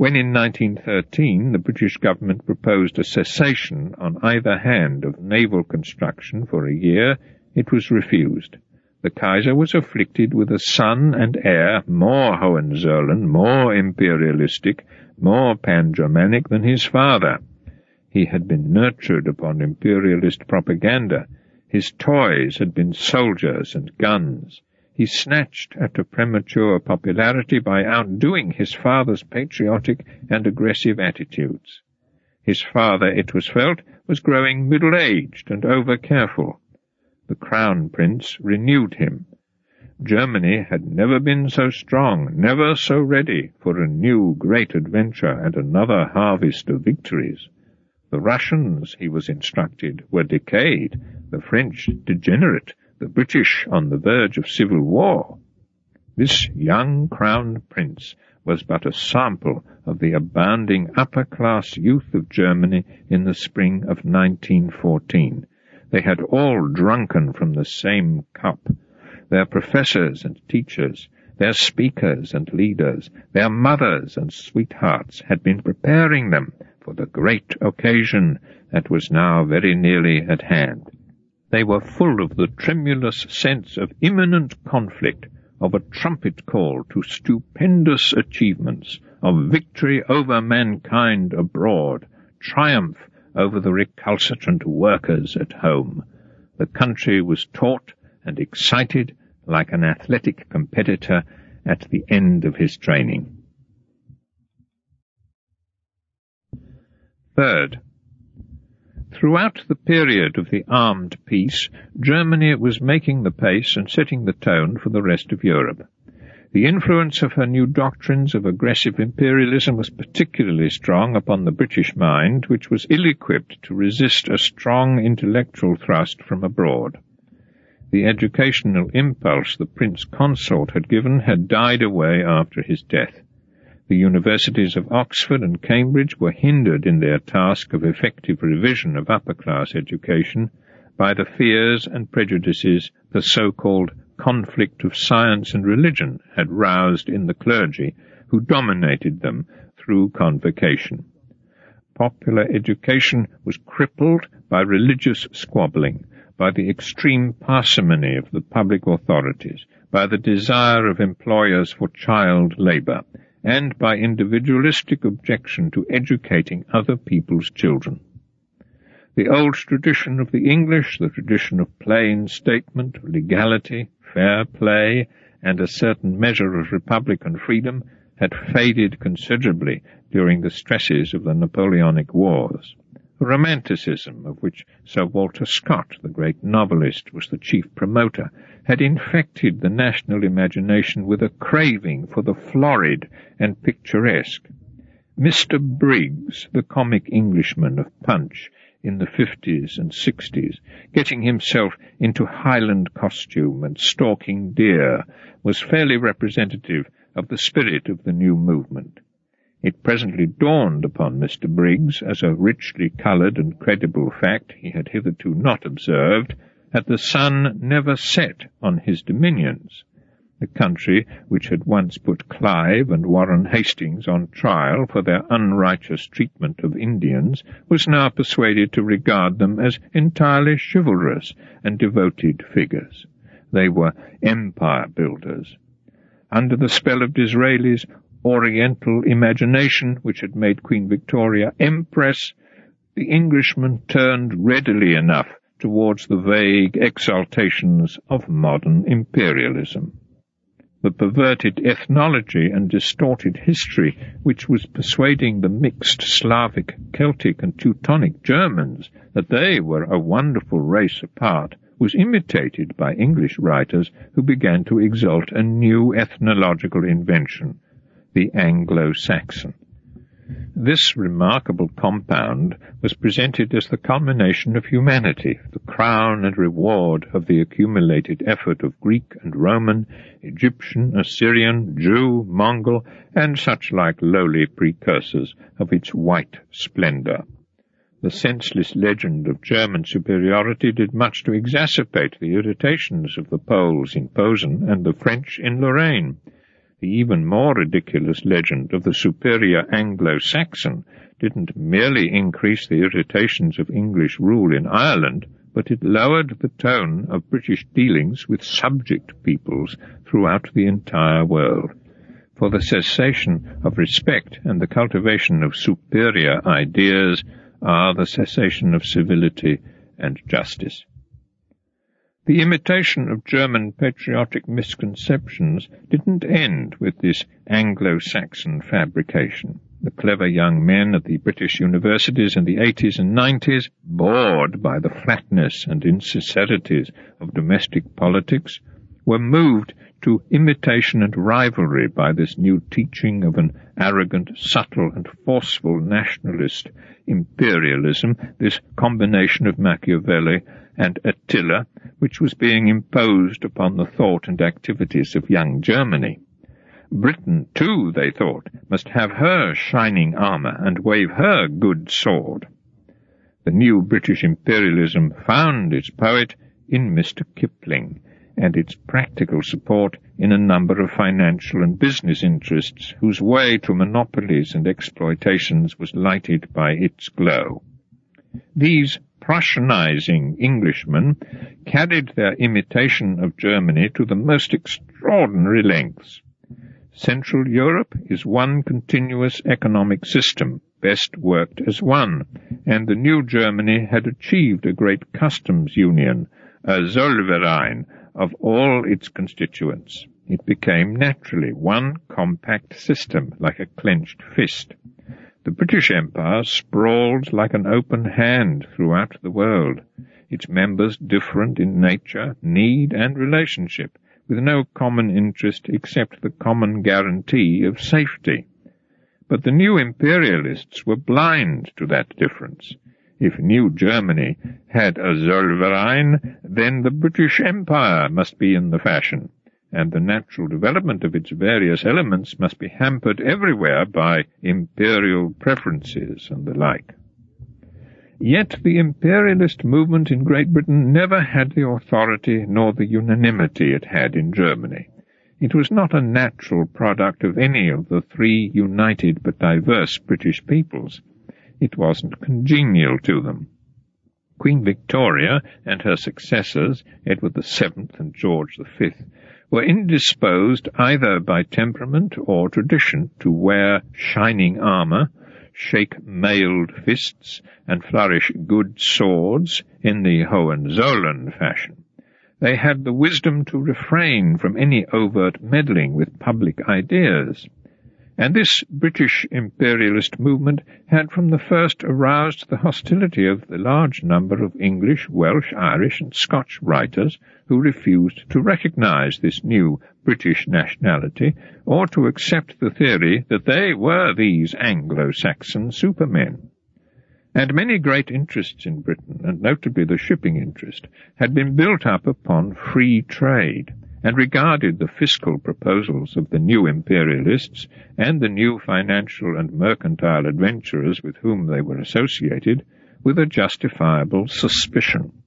When in 1913 the British government proposed a cessation on either hand of naval construction for a year, it was refused. The Kaiser was afflicted with a son and heir more Hohenzollern, more imperialistic, more pan-Germanic than his father. He had been nurtured upon imperialist propaganda. His toys had been soldiers and guns. He snatched at a premature popularity by outdoing his father's patriotic and aggressive attitudes. His father, it was felt, was growing middle-aged and over-careful. The Crown Prince renewed him. Germany had never been so strong, never so ready for a new great adventure and another harvest of victories. The Russians, he was instructed, were decayed, the French degenerate, the British on the verge of civil war. This young Crown Prince was but a sample of the abounding upper-class youth of Germany in the spring of 1914. They had all drunken from the same cup. Their professors and teachers, their speakers and leaders, their mothers and sweethearts had been preparing them for the great occasion that was now very nearly at hand. They were full of the tremulous sense of imminent conflict, of a trumpet call to stupendous achievements, of victory over mankind abroad, triumph over the recalcitrant workers at home. The country was taut and excited like an athletic competitor at the end of his training. Third, throughout the period of the armed peace, Germany was making the pace and setting the tone for the rest of Europe. The influence of her new doctrines of aggressive imperialism was particularly strong upon the British mind, which was ill-equipped to resist a strong intellectual thrust from abroad. The educational impulse the Prince Consort had given had died away after his death. The universities of Oxford and Cambridge were hindered in their task of effective revision of upper-class education by the fears and prejudices the so-called conflict of science and religion had roused in the clergy, who dominated them through convocation. Popular education was crippled by religious squabbling, by the extreme parsimony of the public authorities, by the desire of employers for child labour, and by individualistic objection to educating other people's children. The old tradition of the English, the tradition of plain statement, legality, fair play, and a certain measure of republican freedom, had faded considerably during the stresses of the Napoleonic Wars. Romanticism, of which Sir Walter Scott, the great novelist, was the chief promoter, had infected the national imagination with a craving for the florid and picturesque. Mr. Briggs, the comic Englishman of Punch in the 50s and 60s, getting himself into Highland costume and stalking deer, was fairly representative of the spirit of the new movement. It presently dawned upon Mr. Briggs, as a richly coloured and credible fact he had hitherto not observed, that the sun never set on his dominions. The country, which had once put Clive and Warren Hastings on trial for their unrighteous treatment of Indians, was now persuaded to regard them as entirely chivalrous and devoted figures. They were empire builders. Under the spell of Disraeli's Oriental imagination, which had made Queen Victoria Empress, the Englishman turned readily enough towards the vague exaltations of modern imperialism. The perverted ethnology and distorted history which was persuading the mixed Slavic, Celtic, and Teutonic Germans that they were a wonderful race apart was imitated by English writers who began to exalt a new ethnological invention, the Anglo-Saxon. This remarkable compound was presented as the culmination of humanity, the crown and reward of the accumulated effort of Greek and Roman, Egyptian, Assyrian, Jew, Mongol, and such like lowly precursors of its white splendour. The senseless legend of German superiority did much to exacerbate the irritations of the Poles in Posen and the French in Lorraine. The even more ridiculous legend of the superior Anglo-Saxon didn't merely increase the irritations of English rule in Ireland, but it lowered the tone of British dealings with subject peoples throughout the entire world. For the cessation of respect and the cultivation of superior ideas are the cessation of civility and justice. The imitation of German patriotic misconceptions didn't end with this Anglo-Saxon fabrication. The clever young men at the British universities in the 80s and 90s, bored by the flatness and insincerities of domestic politics, were moved to imitation and rivalry by this new teaching of an arrogant, subtle, and forceful nationalist imperialism, this combination of Machiavelli and Attila, which was being imposed upon the thought and activities of young Germany. Britain, too, they thought, must have her shining armour and wave her good sword. The new British imperialism found its poet in Mr. Kipling, and its practical support in a number of financial and business interests whose way to monopolies and exploitations was lighted by its glow. These Prussianizing Englishmen carried their imitation of Germany to the most extraordinary lengths. Central Europe is one continuous economic system, best worked as one, and the new Germany had achieved a great customs union, a Zollverein, of all its constituents. It became naturally one compact system, like a clenched fist. The British Empire sprawled like an open hand throughout the world, its members different in nature, need, and relationship, with no common interest except the common guarantee of safety. But the new imperialists were blind to that difference. If New Germany had a Zollverein, then the British Empire must be in the fashion, and the natural development of its various elements must be hampered everywhere by imperial preferences and the like. Yet the imperialist movement in Great Britain never had the authority nor the unanimity it had in Germany. It was not a natural product of any of the three united but diverse British peoples. It wasn't congenial to them. Queen Victoria and her successors, Edward VII and George V, were indisposed either by temperament or tradition to wear shining armour, shake mailed fists, and flourish good swords in the Hohenzollern fashion. They had the wisdom to refrain from any overt meddling with public ideas. And this British imperialist movement had from the first aroused the hostility of the large number of English, Welsh, Irish, and Scotch writers who refused to recognize this new British nationality or to accept the theory that they were these Anglo-Saxon supermen. And many great interests in Britain, and notably the shipping interest, had been built up upon free trade, and regarded the fiscal proposals of the new imperialists and the new financial and mercantile adventurers with whom they were associated with a justifiable suspicion.